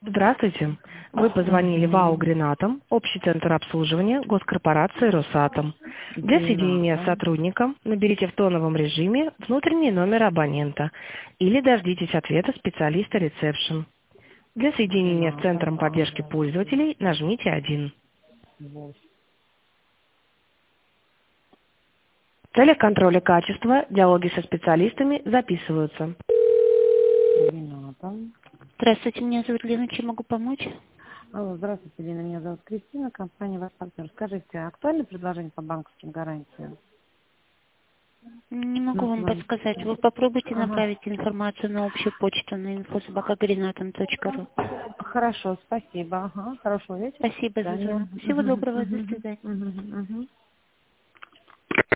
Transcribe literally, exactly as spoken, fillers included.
Здравствуйте. Вы позвонили в АО «Гренатом», общий центр обслуживания госкорпорации «Росатом». Для соединения с Грената. сотрудником наберите в тоновом режиме внутренний номер абонента или дождитесь ответа специалиста ресепшн. Для соединения с Грената. центром поддержки Ага. пользователей нажмите один. Вот. В целях контроля качества диалоги со специалистами записываются. Грената. Здравствуйте, меня зовут Лена, чем могу помочь? Алло, здравствуйте, Лена. Меня зовут Кристина, компания «Ваш партнер». Скажите, актуальны предложения по банковским гарантиям? Не могу Ну, вам смотри. подсказать. Вы попробуйте Ага. направить информацию на общую почту на инфо собака гренатом точка ру. Хорошо, спасибо. Ага. Хорошего вечера. До Спасибо за свидания. звонок. Всего Мгм, доброго, до мгм, свидания. мгм, мгм.